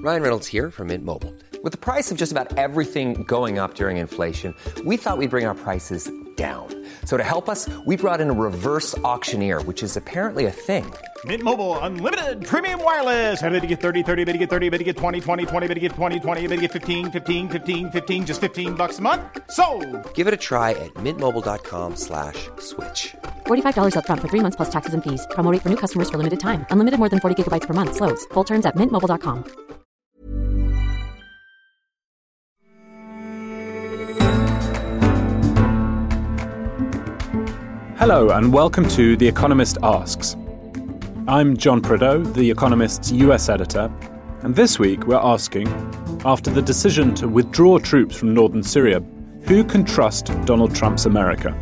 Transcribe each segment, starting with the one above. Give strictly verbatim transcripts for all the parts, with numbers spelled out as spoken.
Ryan Reynolds here from Mint Mobile. With the price of just about everything going up during inflation, we thought we'd bring our prices down. So to help us, we brought in a reverse auctioneer, which is apparently a thing. Mint Mobile Unlimited Premium Wireless. How to get thirty, thirty, how to get thirty, how to get twenty, twenty, twenty, how to get twenty, twenty, how to get fifteen, fifteen, fifteen, fifteen, just fifteen bucks a month? Sold! Give it a try at mintmobile.com slash switch. forty-five dollars up front for three months plus taxes and fees. Promo rate for new customers for limited time. Unlimited more than forty gigabytes per month. Slows full terms at mint mobile dot com. Hello and welcome to The Economist Asks. I'm John Prideaux, The Economist's U S editor, and this week we're asking, after the decision to withdraw troops from northern Syria, who can trust Donald Trump's America?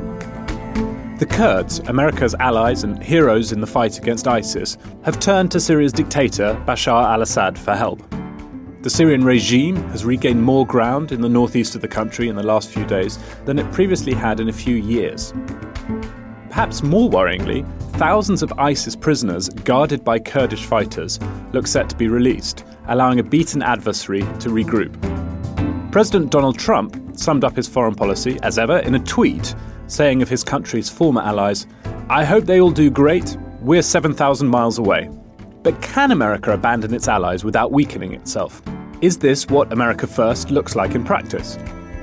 The Kurds, America's allies and heroes in the fight against ISIS, have turned to Syria's dictator, Bashar al-Assad, for help. The Syrian regime has regained more ground in the northeast of the country in the last few days than it previously had in a few years. Perhaps more worryingly, thousands of ISIS prisoners guarded by Kurdish fighters look set to be released, allowing a beaten adversary to regroup. President Donald Trump summed up his foreign policy, as ever, in a tweet, saying of his country's former allies, "I hope they all do great. We're seven thousand miles away." But can America abandon its allies without weakening itself? Is this what America First looks like in practice?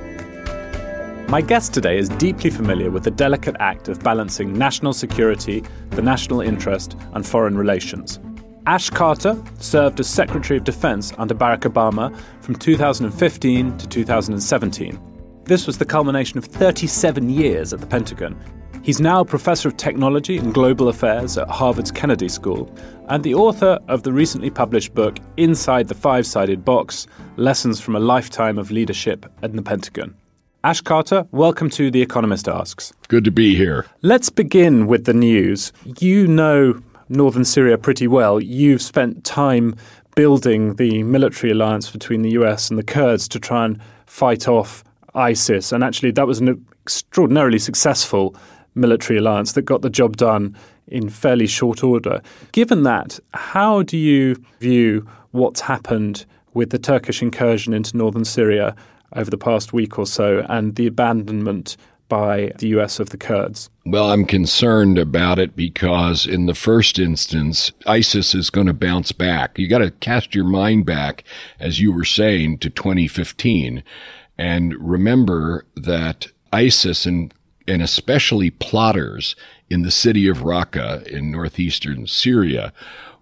My guest today is deeply familiar with the delicate act of balancing national security, the national interest, and foreign relations. Ash Carter served as Secretary of Defense under Barack Obama from two thousand fifteen to two thousand seventeen. This was the culmination of thirty-seven years at the Pentagon. He's now a professor of technology and global affairs at Harvard's Kennedy School and the author of the recently published book Inside the Five-Sided Box, Lessons from a Lifetime of Leadership at the Pentagon. Ash Carter, welcome to The Economist Asks. Good to be here. Let's begin with the news. You know northern Syria pretty well. You've spent time building the military alliance between the U S and the Kurds to try and fight off ISIS. And actually, that was an extraordinarily successful military alliance that got the job done in fairly short order. Given that, how do you view what's happened with the Turkish incursion into northern Syria over the past week or so and the abandonment by the U S of the Kurds? Well, I'm concerned about it because in the first instance, ISIS is going to bounce back. You got to cast your mind back, as you were saying, to twenty fifteen and remember that ISIS and and especially plotters in the city of Raqqa in northeastern Syria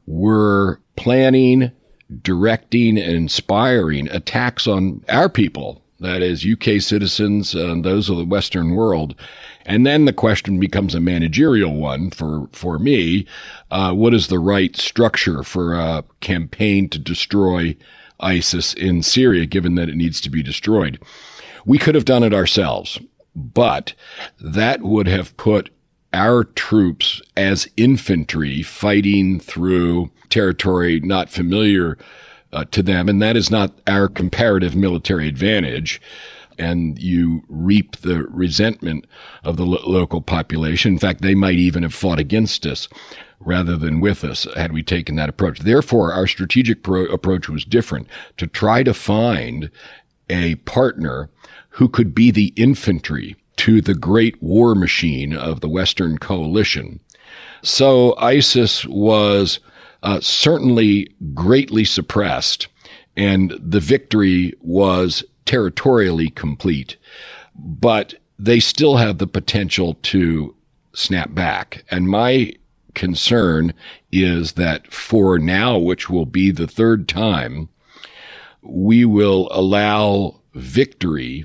were planning, directing, and inspiring attacks on our people, that is, U K citizens and those of the Western world. And then the question becomes a managerial one for, for me. Uh, what is the right structure for a campaign to destroy ISIS in Syria, given that it needs to be destroyed? We could have done it ourselves. But that would have put our troops as infantry fighting through territory not familiar uh, to them, and that is not our comparative military advantage. And you reap the resentment of the lo- local population. In fact, they might even have fought against us rather than with us had we taken that approach. Therefore, our strategic pro- approach was different, to try to find a partner who could be the infantry to the great war machine of the Western coalition. So ISIS was uh, certainly greatly suppressed, and the victory was territorially complete. But they still have the potential to snap back. And my concern is that for now, which will be the third time, we will allow victory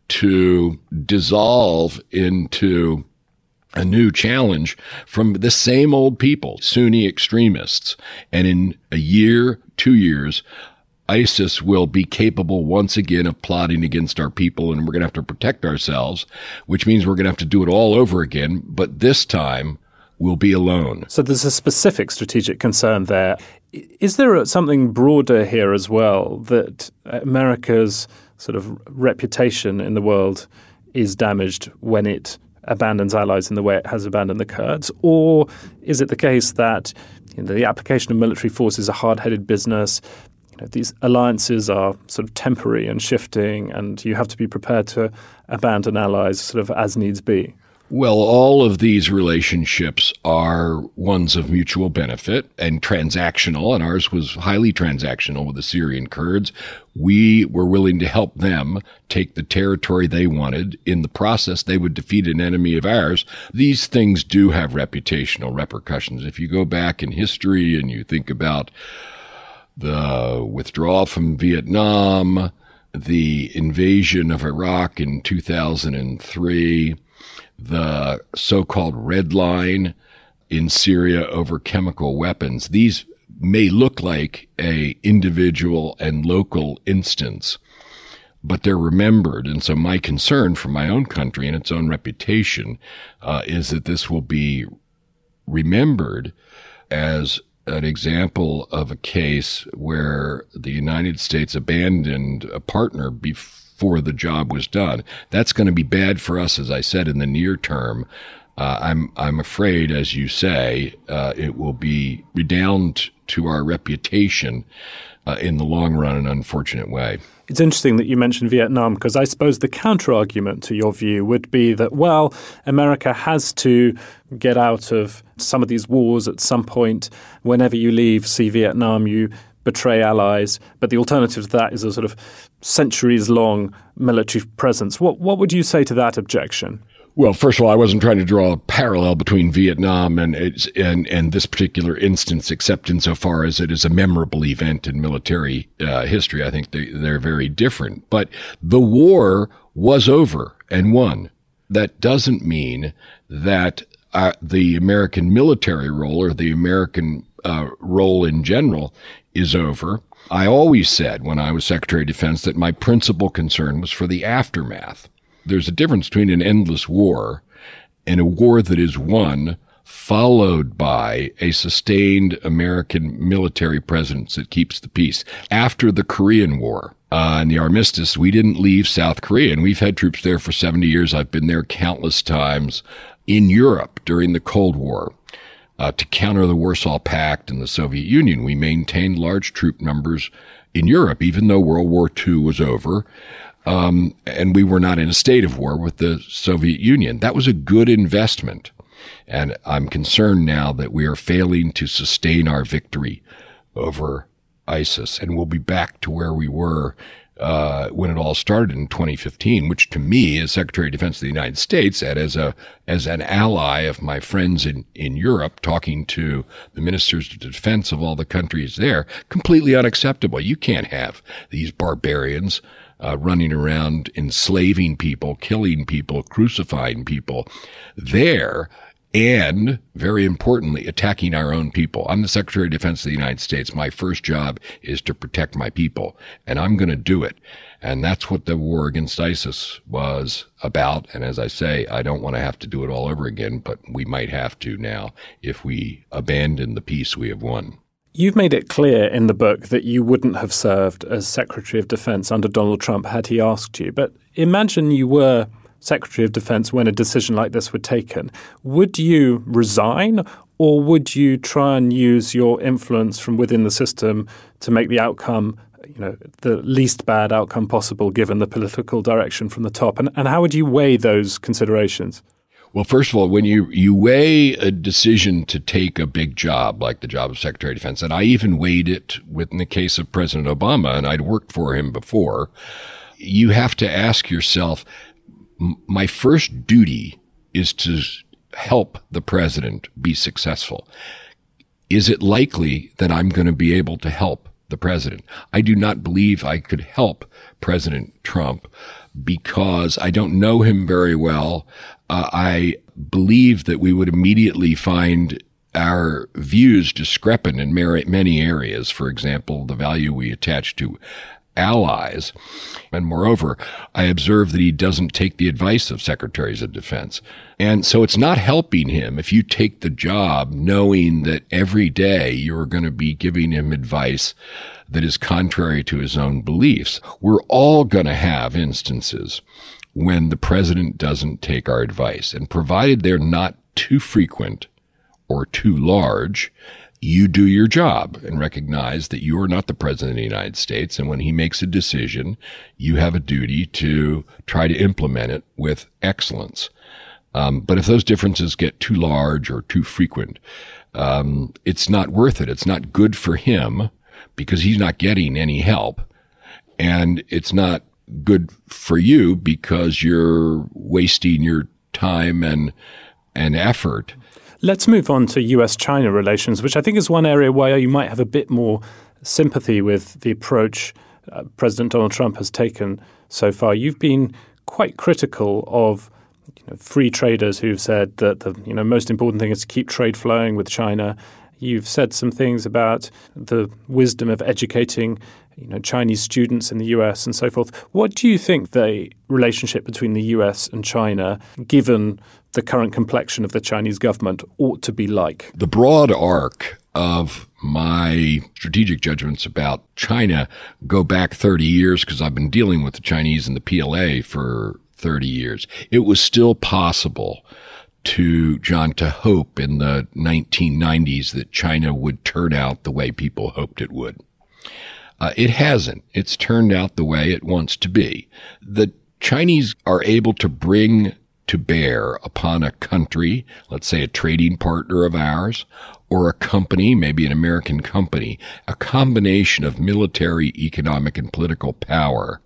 to dissolve into a new challenge from the same old people, Sunni extremists. And in a year, two years, ISIS will be capable once again of plotting against our people, and we're going to have to protect ourselves, which means we're going to have to do it all over again. But this time, we'll be alone. So there's a specific strategic concern there. Is there something broader here as well, that America's sort of reputation in the world is damaged when it abandons allies in the way it has abandoned the Kurds? Or is it the case that, you know, the application of military force is a hard-headed business? you know, these alliances are sort of temporary and shifting, and you have to be prepared to abandon allies sort of as needs be? Well, all of these relationships are ones of mutual benefit and transactional, and ours was highly transactional with the Syrian Kurds. We were willing to help them take the territory they wanted. In the process, they would defeat an enemy of ours. These things do have reputational repercussions. If you go back in history and you think about the withdrawal from Vietnam, the invasion of Iraq in two thousand three, the so-called red line in Syria over chemical weapons. These may look like a individual and local instance, but they're remembered. And so my concern for my own country and its own reputation uh, is that this will be remembered as an example of a case where the United States abandoned a partner before before the job was done. That's going to be bad for us, as I said, in the near term. Uh, I'm I'm afraid, as you say, uh, it will be redound to our reputation uh, in the long run in an unfortunate way. It's interesting that you mentioned Vietnam, because I suppose the counter-argument to your view would be that, well, America has to get out of some of these wars at some point. Whenever you leave, see Vietnam, you betray allies, but the alternative to that is a sort of centuries-long military presence. What what would you say to that objection? Well, first of all, I wasn't trying to draw a parallel between Vietnam and it's, and and this particular instance, except insofar as it is a memorable event in military uh, history. I think they, they're very different. But the war was over and won. That doesn't mean that uh, the American military role or the American uh, role in general is over. I always said when I was Secretary of Defense that my principal concern was for the aftermath. There's a difference between an endless war and a war that is won, followed by a sustained American military presence that keeps the peace. After the Korean War uh, and the armistice, we didn't leave South Korea, and we've had troops there for seventy years. I've been there countless times. In Europe during the Cold War, Uh, to counter the Warsaw Pact and the Soviet Union, we maintained large troop numbers in Europe, even though World War Two was over, um, and we were not in a state of war with the Soviet Union. That was a good investment, and I'm concerned now that we are failing to sustain our victory over ISIS, and we'll be back to where we were Uh, when it all started in twenty fifteen, which to me, as Secretary of Defense of the United States, and as a as an ally of my friends in, in Europe, talking to the ministers of defense of all the countries there, completely unacceptable. You can't have these barbarians uh, running around enslaving people, killing people, crucifying people there, and, very importantly, attacking our own people. I'm the Secretary of Defense of the United States. My first job is to protect my people, and I'm going to do it. And that's what the war against ISIS was about. And as I say, I don't want to have to do it all over again, but we might have to now if we abandon the peace we have won. You've made it clear in the book that you wouldn't have served as Secretary of Defense under Donald Trump had he asked you. But imagine you were Secretary of Defense when a decision like this were taken. Would you resign, or would you try and use your influence from within the system to make the outcome, you know, the least bad outcome possible given the political direction from the top? And, and how would you weigh those considerations? Well, first of all, when you, you weigh a decision to take a big job, like the job of Secretary of Defense, and I even weighed it within the case of President Obama, and I'd worked for him before, you have to ask yourself, my first duty is to help the president be successful. Is it likely that I'm going to be able to help the president? I do not believe I could help President Trump because I don't know him very well. Uh, I believe that we would immediately find our views discrepant in many areas. For example, the value we attach to allies. And moreover, I observe that he doesn't take the advice of secretaries of defense. And so it's not helping him if you take the job knowing that every day you're going to be giving him advice that is contrary to his own beliefs. We're all going to have instances when the president doesn't take our advice. And provided they're not too frequent or too large, you do your job and recognize that you are not the president of the United States. And when he makes a decision, you have a duty to try to implement it with excellence. Um, but if those differences get too large or too frequent, um, it's not worth it. It's not good for him because he's not getting any help. And it's not good for you because you're wasting your time and and effort. Let's move on to U S China relations, which I think is one area where you might have a bit more sympathy with the approach uh, President Donald Trump has taken so far. You've been quite critical of you know, free traders who've said that the you know most important thing is to keep trade flowing with China. You've said some things about the wisdom of educating you know, Chinese students in the U S and so forth. What do you think the relationship between the U S and China, given the current complexion of the Chinese government, ought to be like? The broad arc of my strategic judgments about China go back thirty years because I've been dealing with the Chinese and the P L A for thirty years. It was still possible to, John, to hope in the nineteen nineties that China would turn out the way people hoped it would. Uh, it hasn't. It's turned out the way it wants to be. The Chinese are able to bring to bear upon a country, let's say a trading partner of ours, or a company, maybe an American company, a combination of military, economic, and political power,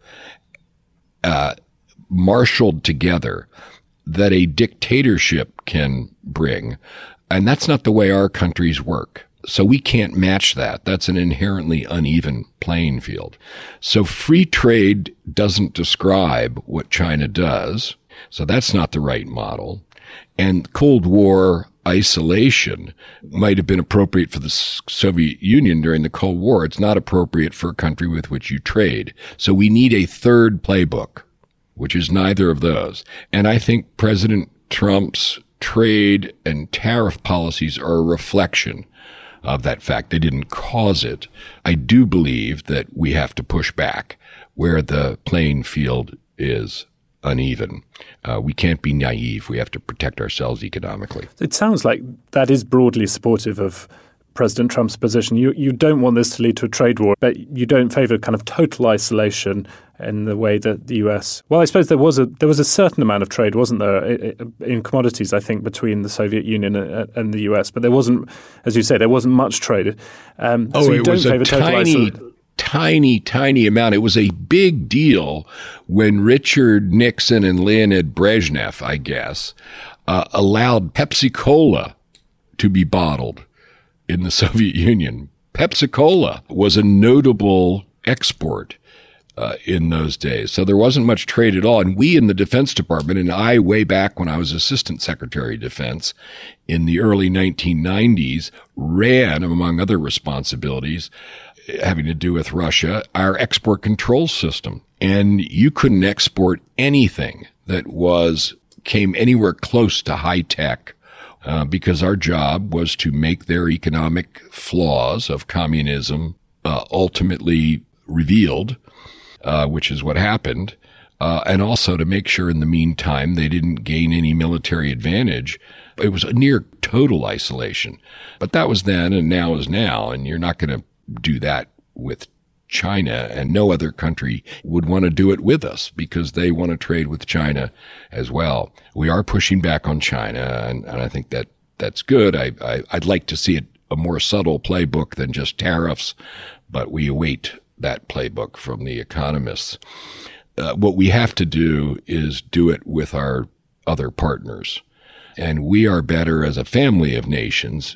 uh, marshaled together that a dictatorship can bring. And that's not the way our countries work. So we can't match that. That's an inherently uneven playing field. So free trade doesn't describe what China does. So that's not the right model. And Cold War isolation might have been appropriate for the Soviet Union during the Cold War. It's not appropriate for a country with which you trade. So we need a third playbook, which is neither of those. And I think President Trump's trade and tariff policies are a reflection of that fact. They didn't cause it. I do believe that we have to push back where the playing field is uneven. Uh, we can't be naive. We have to protect ourselves economically. It sounds like that is broadly supportive of President Trump's position. You you don't want this to lead to a trade war, but you don't favor kind of total isolation in the way that the U S. Well, I suppose there was a there was a certain amount of trade, wasn't there, in commodities, I think, between the Soviet Union and the U S. But there wasn't, as you say, there wasn't much trade. Um, oh, so you it don't was favor a total tiny, isolation. tiny, tiny amount. It was a big deal when Richard Nixon and Leonid Brezhnev, I guess, uh, allowed Pepsi-Cola to be bottled in the Soviet Union. Pepsi-Cola was a notable export uh, in those days. So there wasn't much trade at all. And we in the Defense Department, and I way back when I was Assistant Secretary of Defense in the early nineteen nineties, ran, among other responsibilities having to do with Russia, our export control system. And you couldn't export anything that was came anywhere close to high tech Uh, because our job was to make their economic flaws of communism uh, ultimately revealed, uh, which is what happened, uh, and also to make sure in the meantime they didn't gain any military advantage. It was a near total isolation. But that was then and now is now, and you're not going to do that with China, and no other country would want to do it with us because they want to trade with China as well. We are pushing back on China, and, and I think that that's good. I, I, I'd like to see it a more subtle playbook than just tariffs, but we await that playbook from the economists. Uh, what we have to do is do it with our other partners, and we are better as a family of nations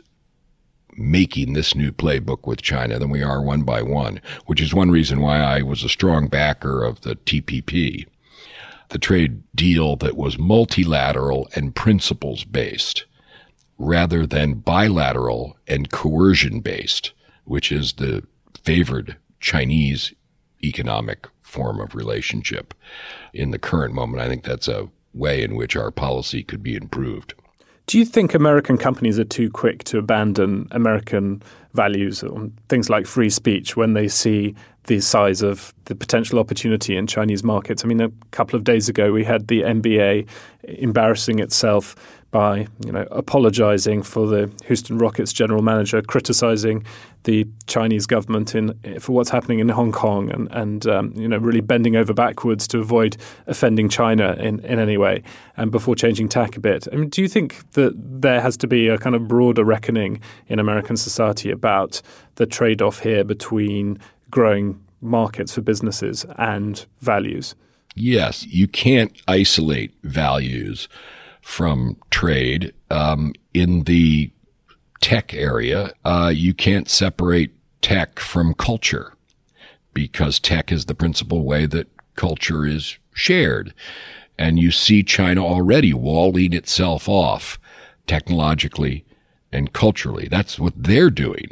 making this new playbook with China than we are one by one, which is one reason why I was a strong backer of the T P P, the trade deal that was multilateral and principles-based rather than bilateral and coercion-based, which is the favored Chinese economic form of relationship. In the current moment, I think that's a way in which our policy could be improved. Do you think American companies are too quick to abandon American values on things like free speech when they see the size of the potential opportunity in Chinese markets? I mean, a couple of days ago, we had the N B A embarrassing itself by, you know, apologizing for the Houston Rockets general manager, criticizing the Chinese government in for what's happening in Hong Kong, and, and um, you know, really bending over backwards to avoid offending China in, in any way, and before changing tack a bit. I mean, do you think that there has to be a kind of broader reckoning in American society about the trade-off here between growing markets for businesses and values? Yes, you can't isolate values from trade. Um, in the tech area, uh, you can't separate tech from culture, because tech is the principal way that culture is shared. And you see China already walling itself off technologically and culturally. That's what they're doing.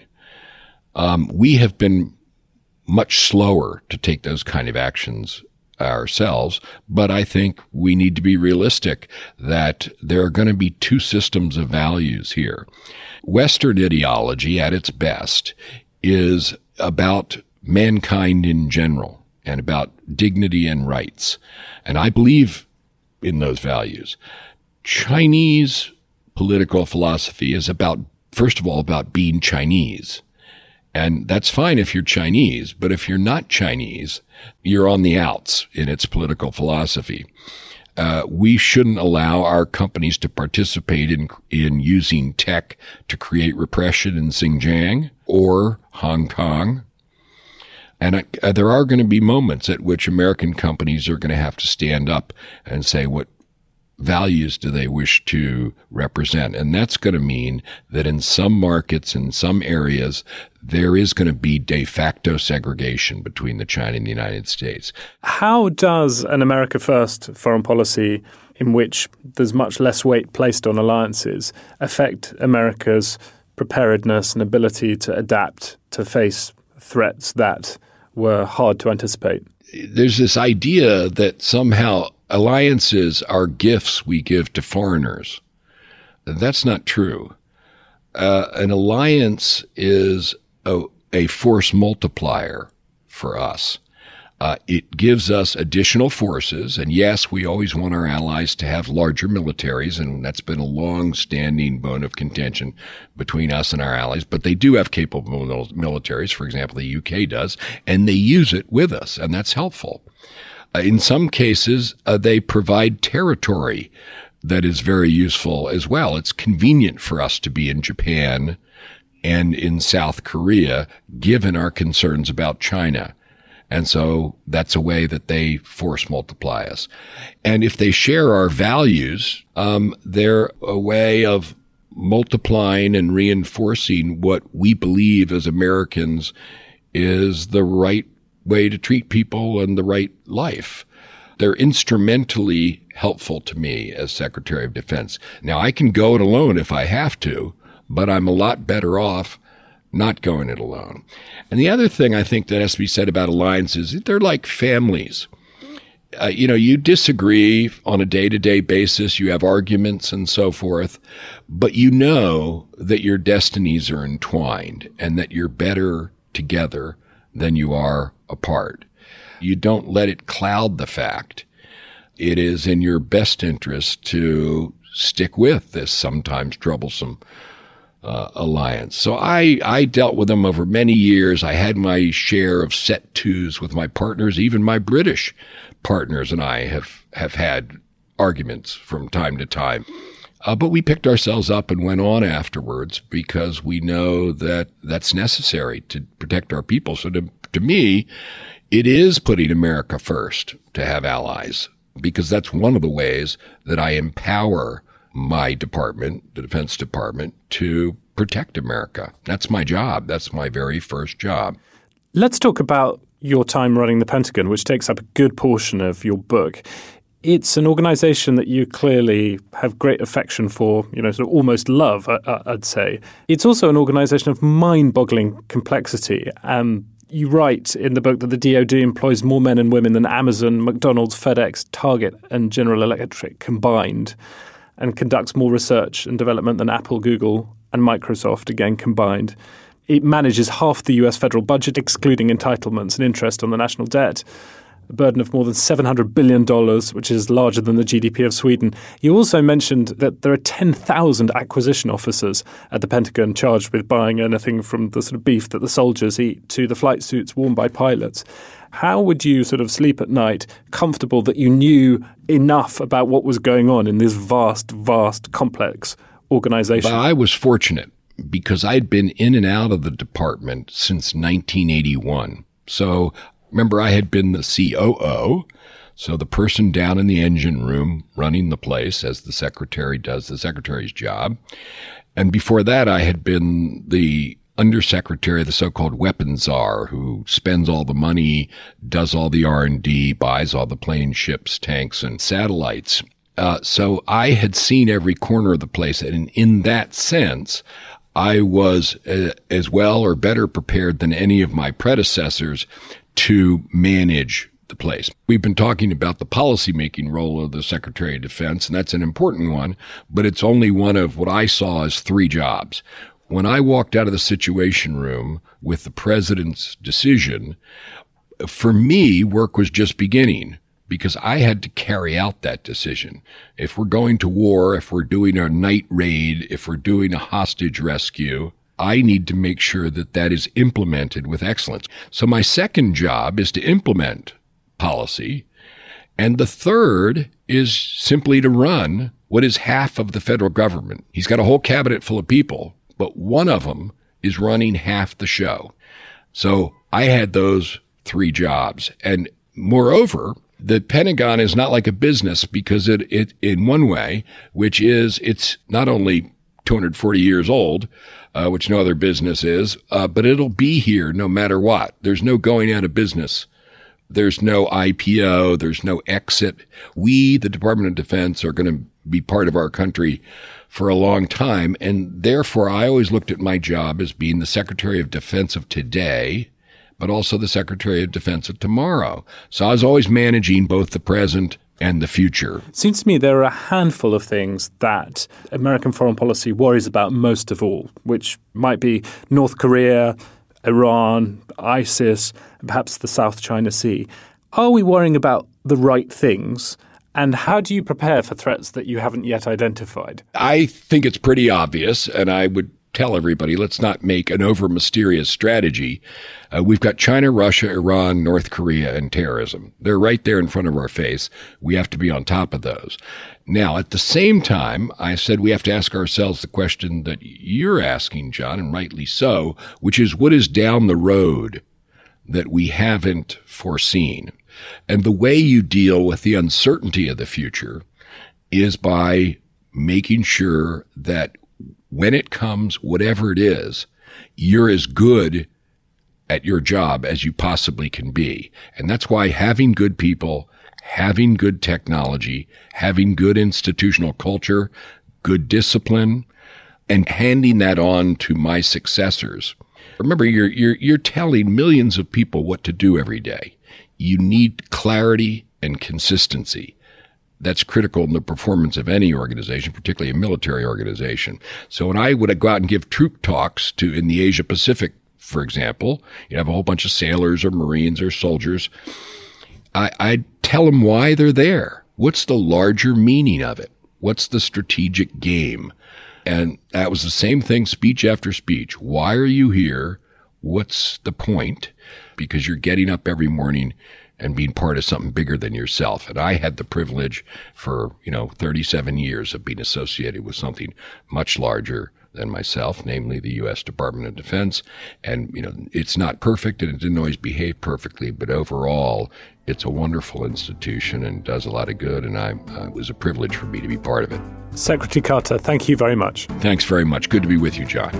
Um, we have been much slower to take those kind of actions ourselves, but I think we need to be realistic that there are going to be two systems of values here. Western ideology at its best is about mankind in general and about dignity and rights. And I believe in those values. Chinese political philosophy is about, first of all, about being Chinese. And that's fine if you're Chinese, but if you're not Chinese, you're on the outs in its political philosophy. Uh, we shouldn't allow our companies to participate in in using tech to create repression in Xinjiang or Hong Kong. And uh, there are going to be moments at which American companies are going to have to stand up and say what values do they wish to represent. And that's going to mean that in some markets, in some areas, there is going to be de facto segregation between the China and the United States. How does an America First foreign policy, in which there's much less weight placed on alliances, affect America's preparedness and ability to adapt to face threats that were hard to anticipate? There's this idea that somehow alliances are gifts we give to foreigners. That's not true. Uh, an alliance is a, a force multiplier for us. Uh, it gives us additional forces. And yes, we always want our allies to have larger militaries, and that's been a long-standing bone of contention between us and our allies. But they do have capable militaries. For example, the U K does, and they use it with us, and that's helpful. Uh, in some cases, uh, they provide territory that is very useful as well. It's convenient for us to be in Japan and in South Korea, given our concerns about China. And so that's a way that they force multiply us. And if they share our values, um, they're a way of multiplying and reinforcing what we believe as Americans is the right way to treat people and the right life. They're instrumentally helpful to me as Secretary of Defense. Now, I can go it alone if I have to, but I'm a lot better off not going it alone. And the other thing I think that has to be said about alliances, they're like families. Uh, you know, you disagree on a day-to-day basis, you have arguments and so forth, but you know that your destinies are entwined and that you're better together than you are apart. You don't let it cloud the fact. It is in your best interest to stick with this sometimes troublesome Uh, alliance. So I, I dealt with them over many years. I had my share of set twos with my partners. Even my British partners and I have, have had arguments from time to time. Uh, but we picked ourselves up and went on afterwards because we know that that's necessary to protect our people. So to, to me, it is putting America first to have allies, because that's one of the ways that I empower my department, the Defense Department, to protect America. That's my job. That's my very first job. Let's talk about your time running the Pentagon, which takes up a good portion of your book. It's an organization that you clearly have great affection for, you know, sort of almost love, I'd say. It's also an organization of mind-boggling complexity. Um, you write in the book that the D O D employs more men and women than Amazon, McDonald's, FedEx, Target, and General Electric combined, and conducts more research and development than Apple, Google, and Microsoft, again combined. It manages half the U S federal budget, excluding entitlements and interest on the national debt. a burden of more than seven hundred billion dollars, which is larger than the G D P of Sweden. You also mentioned that there are ten thousand acquisition officers at the Pentagon charged with buying anything from the sort of beef that the soldiers eat to the flight suits worn by pilots. How would you sort of sleep at night comfortable that you knew enough about what was going on in this vast, vast, complex organization? But I was fortunate because I'd been in and out of the department since nineteen eighty-one. So remember, I had been the C O O, so the person down in the engine room running the place as the secretary does the secretary's job. And before that, I had been the undersecretary, the so-called weapons czar, who spends all the money, does all the R and D, buys all the planes, ships, tanks, and satellites. Uh, so I had seen every corner of the place. And in that sense, I was uh, as well or better prepared than any of my predecessors to manage the place. We've been talking about the policymaking role of the Secretary of Defense, and that's an important one, but it's only one of what I saw as three jobs. When I walked out of the Situation Room with the president's decision, for me, work was just beginning because I had to carry out that decision. If we're going to war, if we're doing a night raid, if we're doing a hostage rescue, I need to make sure that that is implemented with excellence. So my second job is to implement policy. And the third is simply to run what is half of the federal government. He's got a whole cabinet full of people, but one of them is running half the show. So I had those three jobs. And moreover, the Pentagon is not like a business because it, it in one way, which is it's not only two hundred forty years old, uh, which no other business is, uh, but it'll be here no matter what. There's no going out of business. There's no I P O. There's no exit. We, the Department of Defense, are going to be part of our country for a long time. And therefore, I always looked at my job as being the Secretary of Defense of today, but also the Secretary of Defense of tomorrow. So I was always managing both the present and the future. It seems to me there are a handful of things that American foreign policy worries about most of all, which might be North Korea, Iran, ISIS, and perhaps the South China Sea. Are we worrying about the right things? And how do you prepare for threats that you haven't yet identified? I think it's pretty obvious, and I would tell everybody, let's not make an over-mysterious strategy. Uh, we've got China, Russia, Iran, North Korea, and terrorism. They're right there in front of our face. We have to be on top of those. Now, at the same time, I said we have to ask ourselves the question that you're asking, John, and rightly so, which is what is down the road that we haven't foreseen? And the way you deal with the uncertainty of the future is by making sure that when it comes, whatever it is, you're as good at your job as you possibly can be. And that's why having good people, having good technology, having good institutional culture, good discipline, and handing that on to my successors. Remember, you're, you're, you're telling millions of people what to do every day. You need clarity and consistency. That's critical in the performance of any organization, particularly a military organization. So when I would go out and give troop talks to in the Asia Pacific, for example, you have a whole bunch of sailors or Marines or soldiers, I, I'd tell them why they're there. What's the larger meaning of it? What's the strategic game? And that was the same thing, speech after speech. Why are you here? What's the point? Because you're getting up every morning and being part of something bigger than yourself. And I had the privilege for, you know, thirty-seven years of being associated with something much larger than myself, namely the U S Department of Defense. And, you know, it's not perfect and it didn't always behave perfectly, but overall, it's a wonderful institution and does a lot of good. And I, uh, it was a privilege for me to be part of it. Secretary Carter, thank you very much. Thanks very much. Good to be with you, John.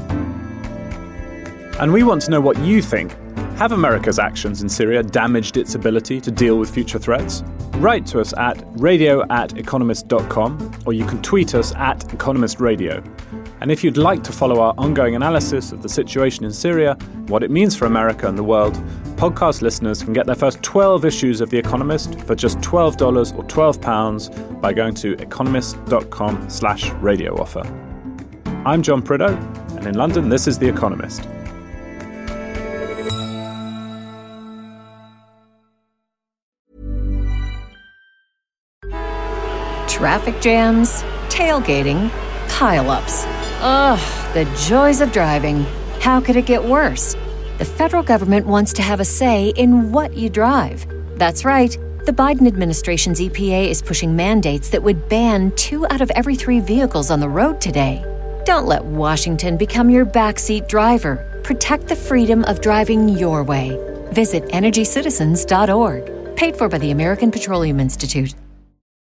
And we want to know what you think. Have America's actions in Syria damaged its ability to deal with future threats? Write to us at radio at economist dot com, or you can tweet us at Economist Radio. And if you'd like to follow our ongoing analysis of the situation in Syria, what it means for America and the world, podcast listeners can get their first twelve issues of The Economist for just twelve dollars or twelve pounds by going to economist.com slash radio offer. I'm John Prideaux, and in London, this is The Economist. Traffic jams, tailgating, pile-ups. Ugh, the joys of driving. How could it get worse? The federal government wants to have a say in what you drive. That's right. The Biden administration's E P A is pushing mandates that would ban two out of every three vehicles on the road today. Don't let Washington become your backseat driver. Protect the freedom of driving your way. Visit energy citizens dot org. Paid for by the American Petroleum Institute.